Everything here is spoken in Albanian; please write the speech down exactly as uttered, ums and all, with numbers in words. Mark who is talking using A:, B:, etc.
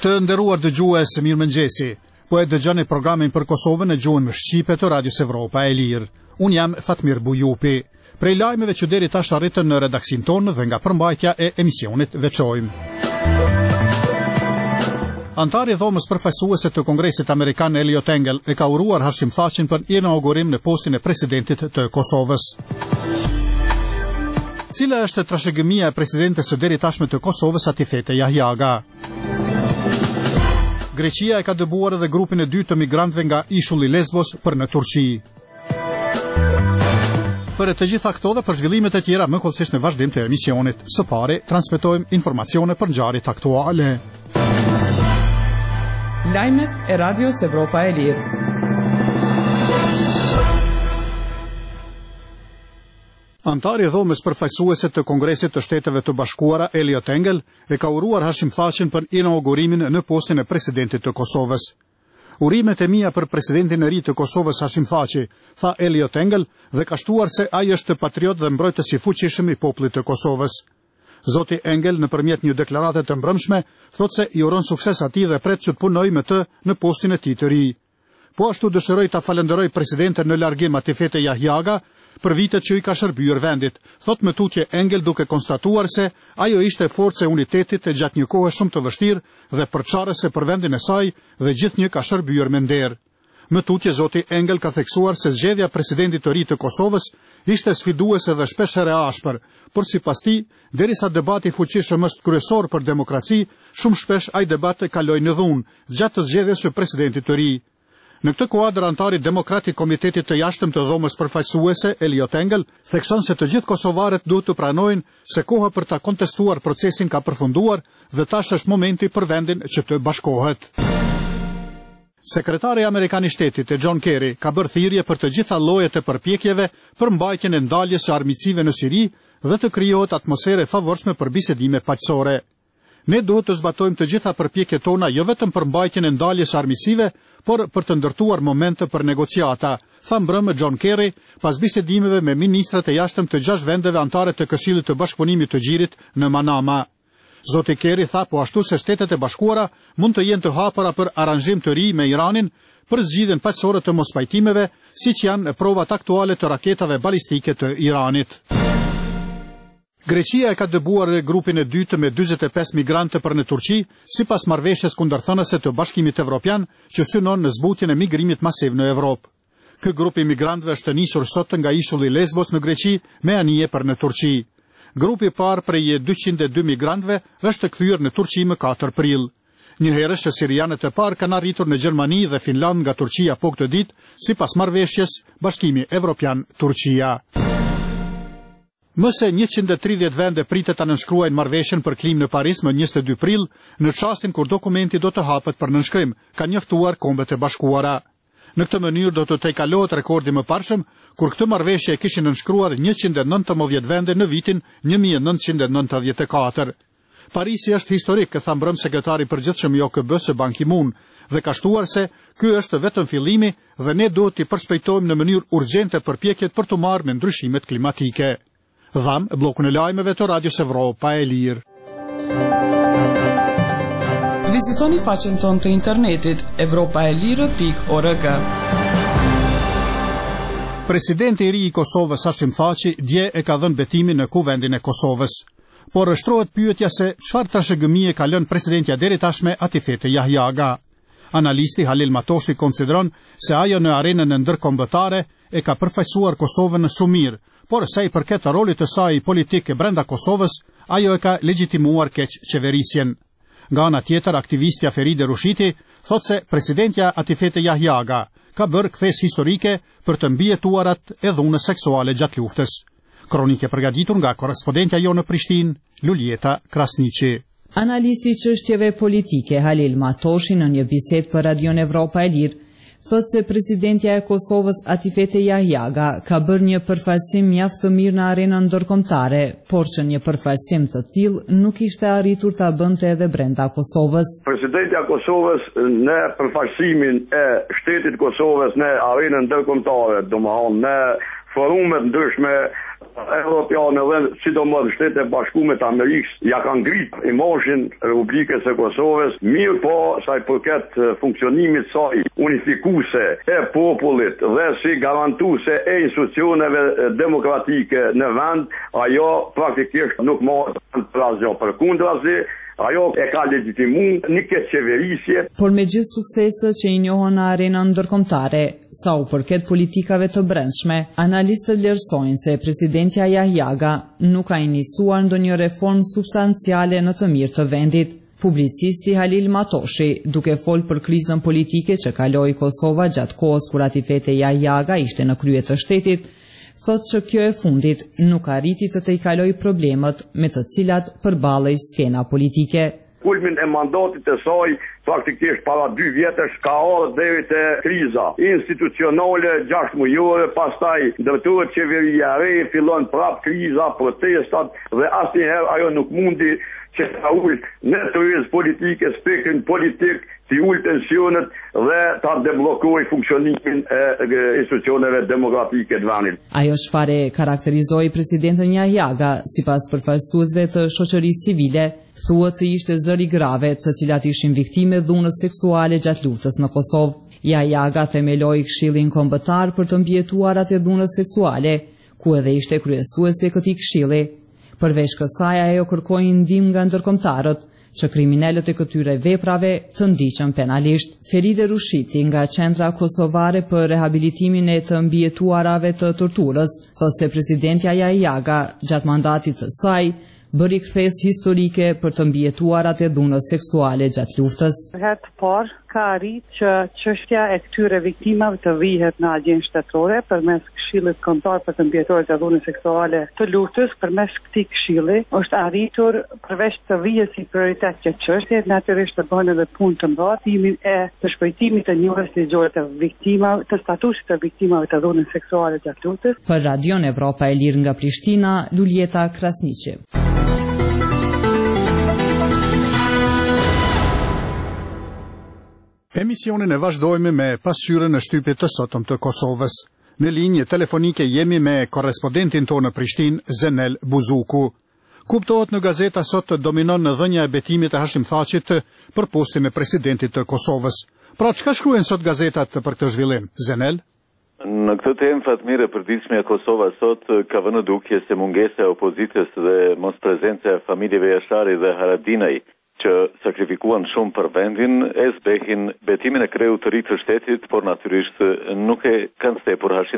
A: Të nderuar dëgjues, mirëmëngjesi. Po e dëgjoni programin për Kosovën në gjuhën shqipe të Radios Evropa e Lirë. Unë jam Fatmir Bujupi. Prej lajmeve që deri tash arritën në redaksin tonë dhe nga përmbajtja e emisionit veçojmë. Antari i dhomës përfaqësuese të Kongresit Amerikan Eliot Engel e ka uruar Hashim Thaqin për inaugurim në postin e presidentit të Kosovës. Cila është trashëgimia e presidentes së deri tashme të Kosovës Atifete Jahjaga? Greqia e ka dëbuar edhe grupin e dytë të migrantëve nga ishulli Lesbos për në Turqi. Për të gjitha këto dhe për zhvillimet e tjera më kollësisht në vazhdim të emisionit. Së pari, transmetojmë informacione për ngjarjet aktuale.
B: Lajmet e Radios Evropa e Lirë.
A: Antari i dhomës përfaqësuese të Kongresit të Shteteve të Bashkuara Eliot Engel e ka uruar Hashim Thaqin për inaugurimin në postin e presidentit të Kosovës. Urimet e mia për presidentin e ri të Kosovës Hashim Thaqi, tha Eliot Engel, dhe ka shtuar se ai është patriot dhe mbrojtës i fuqishëm i popullit të Kosovës. Zoti Engel nëpërmjet një deklarate të mbrëmshme thotë se i uron sukses atij dhe pret që të punojë me të në postin e tij të ri. Po ashtu dëshiroj ta falenderoj presidenten në largim Atifete Jahjaga për vitet që i ka shërbyer vendit, thot me tutje Engel duke konstatuar se ajo ishte forcë e unitetit e gjatë një kohe shumë të vështirë dhe përçarëse për vendin e saj dhe gjithnjë ka shërbyer me nder. Më tutje zoti Engel ka theksuar se zgjedhja e presidentit të ri të Kosovës ishte sfiduese dhe shpesh e ashpër, por sipas tij, derisa debati fuqishëm është kryesor për demokraci, shumë shpesh ai debat e kaloi në dhunë gjatë të zgjedhjes së presidentit të ri. Në këtë kuadër antari demokrat i Komitetit të Jashtëm të Dhomës përfaqësuese Eliot Engel thekson se të gjithë kosovarët duhet të pranojnë se koha për ta kontestuar procesin ka përfunduar dhe tash është momenti për vendin që të bashkohet. Sekretari amerikan i Shtetit e John Kerry ka bërë thirrje për të gjitha llojet e përpjekjeve për mbajtjen e ndaljes së armiqësive në Siri dhe të krijohet atmosferë e favorshme për bisedime paqësore. Ne duhet të zbatojmë të gjitha përpjekjet tona jo vetëm për mbajtjen e ndaljes së armiqësive, por për të ndërtuar momente për negociata, tha mbrëmë John Kerry pas bisedimeve me ministrat e jashtëm të gjashtë vendeve anëtare të Këshillit të Bashkëpunimit të Gjirit në Manama. Zoti Kerry tha po ashtu se Shtetet e Bashkuara mund të jenë të hapura për aranzhim të ri me Iranin për zgjidhjen paqësore të mospajtimeve, siç janë provat aktuale të raketave balistike të Iranit. Greqia e ka dëbuar grupin e dytë me dyzet e pesë migrantë për në Turqi, sipas marrëveshjes kundërthënëse të Bashkimit Evropian që synon në zbutjen e migrimit masiv në Evropë. Ky grup i migrantëve është nisur sot nga ishulli Lesbos në Greqi me anije për në Turqi. Grupi i parë prej dyqind e dy migrantëve është kthyer në Turqi më katër prill. Njëherësh sirianët e parë kanë arritur në Gjermani dhe Finland nga Turqia po këtë ditë, sipas marrëveshjes Bashkimi Evropian Turqia. Më se njëqind e tridhjetë vende pritet ta nënshkruajnë marrëveshjen për klimën në Paris më njëzet e dy prill, në çastin kur dokumenti do të hapet për nënshkrim, ka njoftuar Kombet e Bashkuara. Në këtë mënyrë do të tejkalohet rekordi më parshëm, kur këtë marrëveshje e kishin nënshkruar njëqind e nëntëmbëdhjetë vende në vitin një mijë e nëntëqind e nëntëdhjetë e katër. Parisi është historik, tha mbrëm sekretari i përgjithshëm i O K B-s Ban Ki-moon, dhe ka shtuar se ky është vetëm fillimi dhe ne duhet të përshpejtojmë në mënyrë urgjente përpjekjet për të marrë me ndryshimet klimatike. Dham bllokun e lajmeve të Radios Evropa e Lirë.
B: Vizitoni faqen tonë të internetit evropaelire pikë org.
A: Presidenti i ri i Kosovës Hashim Thaqi dje e ka dhënë betimin në kuvendin e Kosovës. Por rështrohet pyetja se çfarë trashëgimie ka lënë presidentja deri tashme Atifete Jahjaga. Analisti Halil Matoshi konsideron se ajo në arenën e ndërkombëtare e ka përfaqësuar Kosovën shumë mirë, por sa i përket rolit të saj politik e brenda Kosovës, ajo e ka legjitimuar keq qeverisjen. Nga ana tjetër, aktivistja Feride Rushiti thotë se presidentja Atifete Jahjaga ka bërë kthes historike për të mbijetuarat e dhunës seksuale gjatë luftës. Kronike përgatitur nga korrespondentja jo në Prishtinë, Luljeta Krasniqi.
C: Analisti çështjeve politike Halil Matoshi në një bisedë për Radion Evropa e Lirë thotë se presidentja e Kosovës Atifete Jahjaga ka bërë një përfaqësim mjaft të mirë në arenën ndërkombëtare, por që një përfaqësim të tillë nuk ishte arritur ta bënte edhe brenda Kosovës.
D: Presidentja e Kosovës në përfaqësimin e shtetit Kosovës në arenën ndërkombëtare, domethënë në forumet ndryshme Europiane dhe sidomos Shtetet e Bashkuara të Amerikës ja kanë ngritur imazhin Republikës së Kosovës, mirë po sa i përket funksionimit saj unifikuese e popullit dhe si garantuese e institucioneve demokratike në vend, ajo praktikisht nuk morë për asgjë, përkundrazi ajo e ka legitimu një këtë qeverisje.
C: Por me gjithë sukseset që i njohën në arenën ndërkombëtare, sa u përket politikave të brendshme, analistët vlerësojnë se presidentja Jahjaga nuk ka iniciuar ndonjë reformë substanciale në të mirë të vendit. Publicisti Halil Matoshi, duke folë për krizën politike që kaloi Kosova gjatë kohës kur Atifete Jahjaga ishte në krye të shtetit, thot që kjo e fundit nuk arriti të të i kaloj problemet me të cilat përballej skena politike.
D: Kulmin e mandatit të saj, praktikisht para dy vjetësh ka ardhur deri te kriza institucionale gjashtë mujore, pastaj ndërtohet qeveria e re, fillon prap kriza, protestat dhe asnjëherë ajo nuk mundi që ta ullë në të rrezë politike, spektrin politik, të ullë tensionet dhe ta deblokoj funksionimin e institucioneve demokratike të vendit.
C: Ajo çfarë karakterizoi presidentën Jahjaga, sipas përfaqësuesve të shoqërisë civile, thuhet të ishte zëri grave të cilat ishin viktime dhunës seksuale gjatë luftës në Kosovë. Jahjaga themeloi Këshillin Kombëtar për të mbijetuarat e dhunës seksuale, ku edhe ishte kryesuese e këtij këshilli. Përveç kësaj, ajo kërkoi ndihmë nga ndërkombëtarët që kriminalët e këtyre veprave të ndiqen penalisht. Feride Rushiti nga Qendra Kosovare për Rehabilitimin e të Mbijetuarave të Torturës thotë se presidentja Jahjaga gjatë mandatit të saj bëri kthesë historike për të mbijetuarat e dhunës seksuale gjatë luftës.
E: Herë të parë ka arritë që çështja e këtyre viktimave të vihet në agjenë shtetërore përmes Këshillit Kombëtar për të mbijetuarit e dhunës seksuale të luftës. Përmes këtij këshilli është arritur përveç të vihet si prioritet që çështje, natyrisht të bëhen edhe punë të mbatimin e të shpëtimit të njohjes ligjore të viktimave, të statusit të viktimave të dhunës seksuale gjatë luftës.
C: Për Radion Evropa e Lirë nga Prishtina, Luljeta Krasniqi.
A: Emisionin e vazhdojmë me pasqyrën në shtypje të sotëm të Kosovës. Në linjë telefonike jemi me korrespondentin tonë në Prishtinë, Zenel Buzuku. Kuptohet në gazeta sot dominon në dhënia e betimit të Hashim Thaqit për postin e presidentit të Kosovës. Pra çka shkruajnë sot gazetat për këtë zhvillim, Zenel?
F: Në këtë temë fatmire përditshme e Kosova sot ka vënë dukje se mungesa e opozitës dhe mos prezenca e familjeve Jashari dhe Haradinaj që sakrifikuan shumë për vendin, e zbehin betimin e kreu të ri të shtetit, por natyrisht nuk e kanë stepur